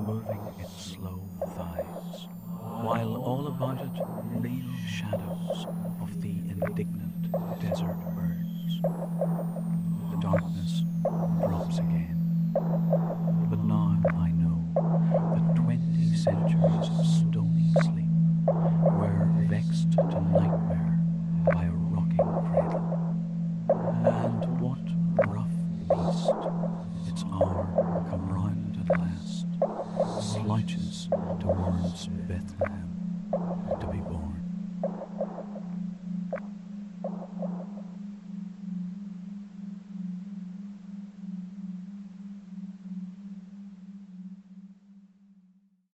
moving its slow thighs, while all about it reel shadows of the indignant desert birds. The darkness drops again, but now I know that 20 centuries of stony sleep were vexed to nightmare by a rocking cradle. And what rough beast, its hour come round at last, slouches towards Bethlehem?